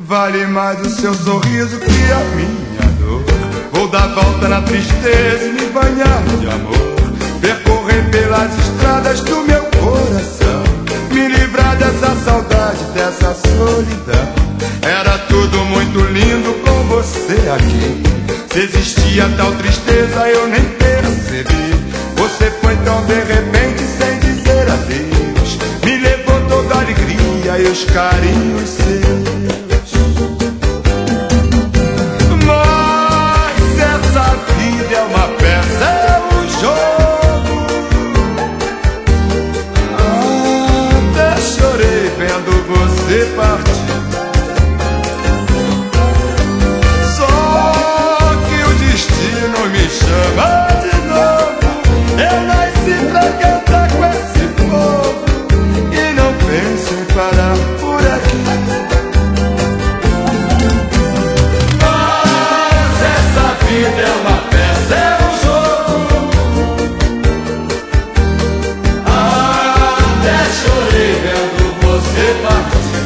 Vale mais o seu sorriso que a minha dor. Vou dar volta na tristeza e me banhar de amor, percorrer pelas estradas do meu coração, me livrar dessa saudade, dessa solidão. Era tudo muito lindo com você aqui. Se existia tal tristeza eu nem percebi. Você foi tão de repente sem dizer adeus, me levou toda a alegria e os carinhos seus. Mas essa vida é uma peça, é um jogo. Até chorei vendo você partir. Só que o destino me chama de novo. Eu nasci pra cantar com esse povo e não penso em parar por aqui. Mas essa vida é uma peça, é um jogo. Até chorei vendo você partir.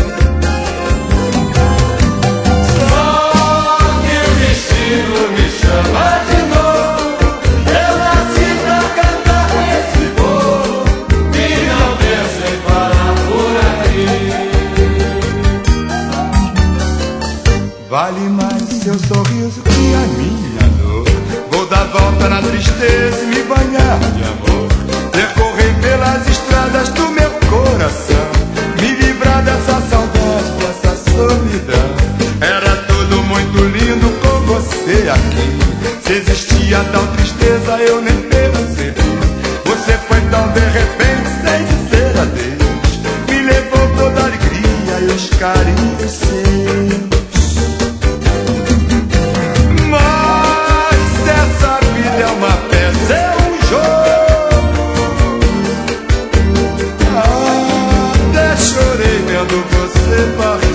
Só que o destino me chama de novo. Eu nasci pra cantar com esse povo e não penso em parar por aqui. Vale mais seu sorriso que a minha dor. Vou dar volta na tristeza e me banhar de amor, percorrer pelas estradas do meu coração, me livrar dessa saudade, dessa solidão. Era tudo muito lindo com você aqui. Se existia tal tristeza eu nem percebi. Você foi tão de repente sem dizer adeus, me levou toda a alegria e os carinhos seus. Mas essa vida é uma peça, é um jogo. Até chorei vendo você partir.